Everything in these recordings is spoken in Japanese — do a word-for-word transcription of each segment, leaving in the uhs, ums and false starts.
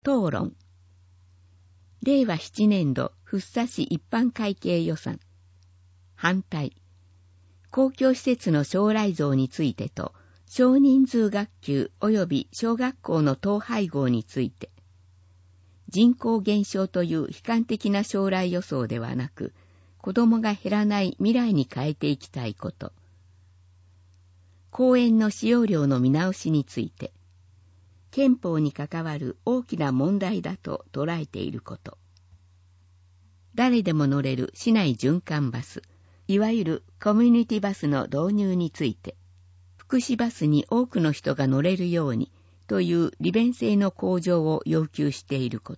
討論。れいわななねん度福生市一般会計予算。反対。公共施設の将来像についてと、少人数学級及び小学校の統廃合について。人口減少という悲観的な将来予想ではなく、子供が減らない未来に変えていきたいこと。公園の使用料の見直しについて。憲法に関わる大きな問題だと捉えていること。誰でも乗れる市内循環バス、いわゆるコミュニティバスの導入について、福祉バスに多くの人が乗れるようにという利便性の向上を要求していること。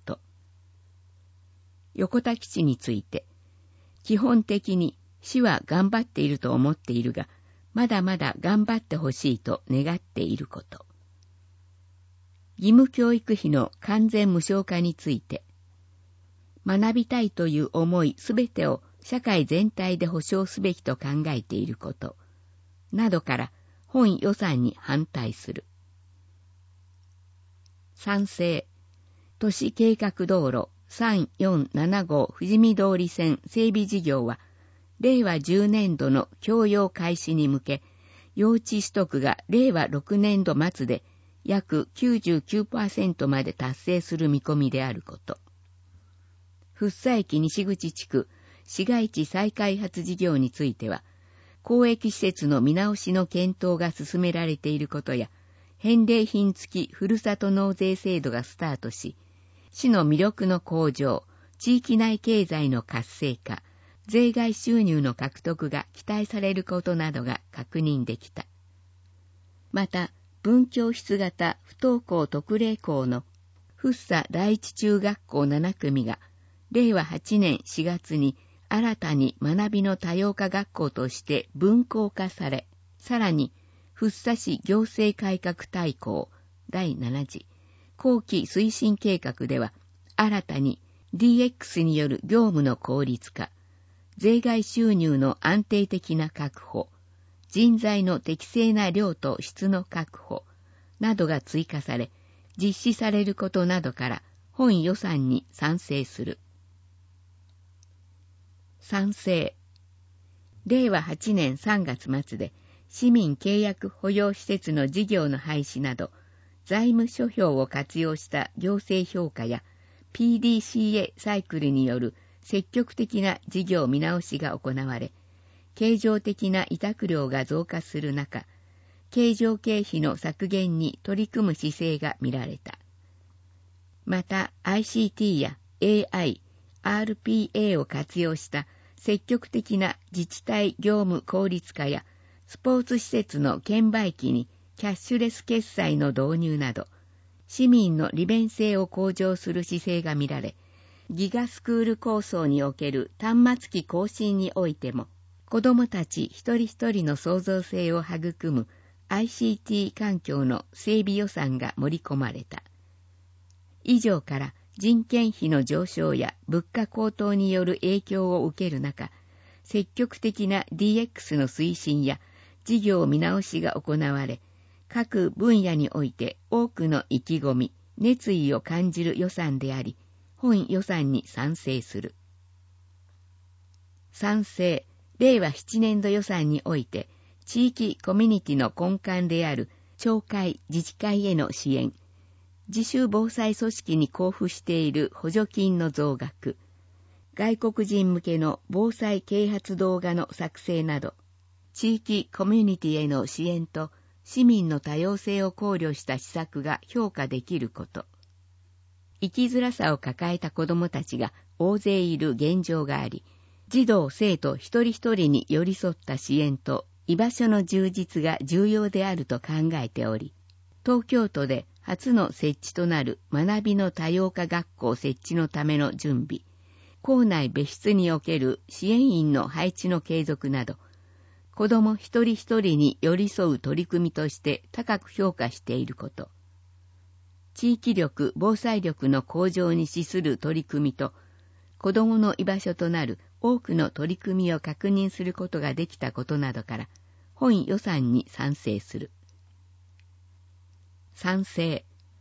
横田基地について、基本的に市は頑張っていると思っているが、まだまだ頑張ってほしいと願っていること。義務教育費の完全無償化について、学びたいという思いすべてを社会全体で保障すべきと考えていること、などから本予算に反対する。賛成。都市計画道路さんよんなな号富士見通り線整備事業は、れいわじゅうねん度の供用開始に向け、用地取得がれいわろくねん度末で約 きゅうじゅうきゅうパーセント まで達成する見込みであること。福生駅西口地区市街地再開発事業については、公益施設の見直しの検討が進められていることや、返礼品付きふるさと納税制度がスタートし、市の魅力の向上、地域内経済の活性化、税外収入の獲得が期待されることなどが確認できた。また、分教室型不登校特例校の福生第一中学校なな組が、れいわはちねんしがつに新たに学びの多様化学校として分校化され、さらに福生市行政改革大綱だいなな次後期推進計画では、新たに ディーエックス による業務の効率化、税外収入の安定的な確保、人材の適正な量と質の確保などが追加され、実施されることなどから本予算に賛成する。賛成。れいわはちねんさんがつ末で市民契約保養施設の事業の廃止など、財務諸表を活用した行政評価や ピーディーシーエー サイクルによる積極的な事業見直しが行われ、経常的な委託料が増加する中、経常経費の削減に取り組む姿勢が見られた。また アイシーティー や エーアイ、アールピーエー を活用した積極的な自治体業務効率化やスポーツ施設の券売機にキャッシュレス決済の導入など、市民の利便性を向上する姿勢が見られ、ギガスクール構想における端末機更新においても、子どもたち一人一人の創造性を育む アイシーティー 環境の整備予算が盛り込まれた。以上から人件費の上昇や物価高騰による影響を受ける中、積極的な ディーエックス の推進や事業見直しが行われ、各分野において多くの意気込み、熱意を感じる予算であり、本予算に賛成する。賛成。れいわななねん度予算において、地域コミュニティの根幹である町会・自治会への支援、自主防災組織に交付している補助金の増額、外国人向けの防災啓発動画の作成など、地域コミュニティへの支援と市民の多様性を考慮した施策が評価できること。生きづらさを抱えた子どもたちが大勢いる現状があり、児童生徒一人一人に寄り添った支援と居場所の充実が重要であると考えており、東京都で初の設置となる学びの多様化学校設置のための準備、校内別室における支援員の配置の継続など、子ども一人一人に寄り添う取り組みとして高く評価していること、地域力・防災力の向上に資する取り組みと、子どもの居場所となる多くの取り組みを確認することができたことなどから、本予算に賛成する。賛成。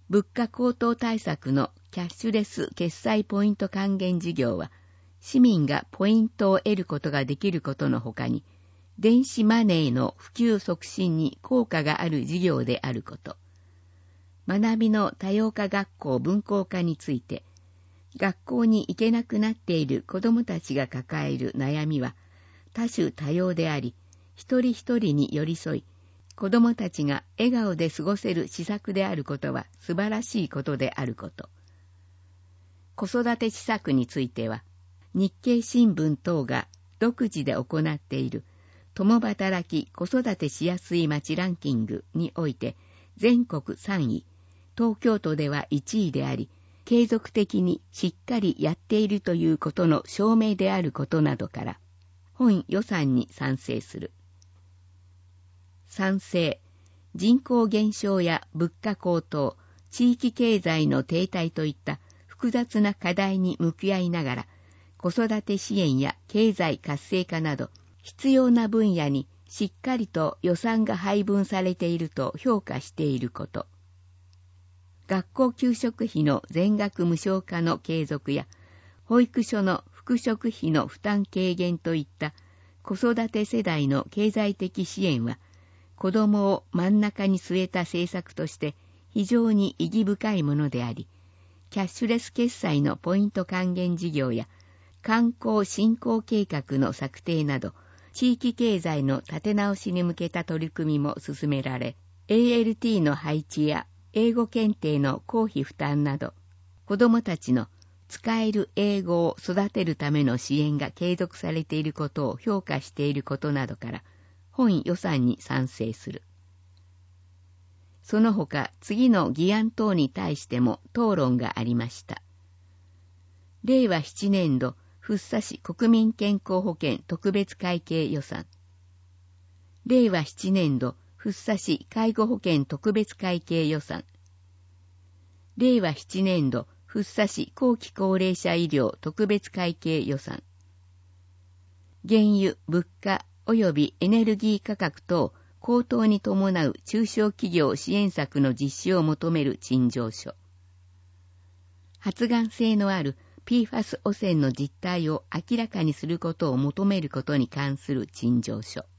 物価高騰対策のキャッシュレス決済ポイント還元事業は、市民がポイントを得ることができることのほかに、電子マネーの普及促進に効果がある事業であること。学びの多様化学校分校化について、学校に行けなくなっている子どもたちが抱える悩みは多種多様であり、一人一人に寄り添い、子どもたちが笑顔で過ごせる施策であることは素晴らしいことであること。子育て施策については、日経新聞等が独自で行っている共働き子育てしやすい街ランキングにおいて全国さんい、東京都ではいちいであり、継続的にしっかりやっているということの証明であることなどから、本予算に賛成する。賛成、人口減少や物価高騰、地域経済の停滞といった複雑な課題に向き合いながら、子育て支援や経済活性化など必要な分野にしっかりと予算が配分されていると評価していること。学校給食費の全額無償化の継続や保育所の副食費の負担軽減といった子育て世代の経済的支援は子どもを真ん中に据えた政策として非常に意義深いものであり、キャッシュレス決済のポイント還元事業や観光振興計画の策定など、地域経済の立て直しに向けた取り組みも進められ、エーエルティー の配置や英語検定の公費負担など、子どもたちの使える英語を育てるための支援が継続されていることを評価していることなどから、本予算に賛成する。その他、次の議案等に対しても討論がありました。れいわななねん度、福生市国民健康保険特別会計予算。れいわななねん度、福生市介護保険特別会計予算。れいわななねん度、福生市後期高齢者医療特別会計予算。原油、物価及びエネルギー価格等高騰に伴う中小企業支援策の実施を求める陳情書。発がん性のある ピーファス 汚染の実態を明らかにすることを求めることに関する陳情書。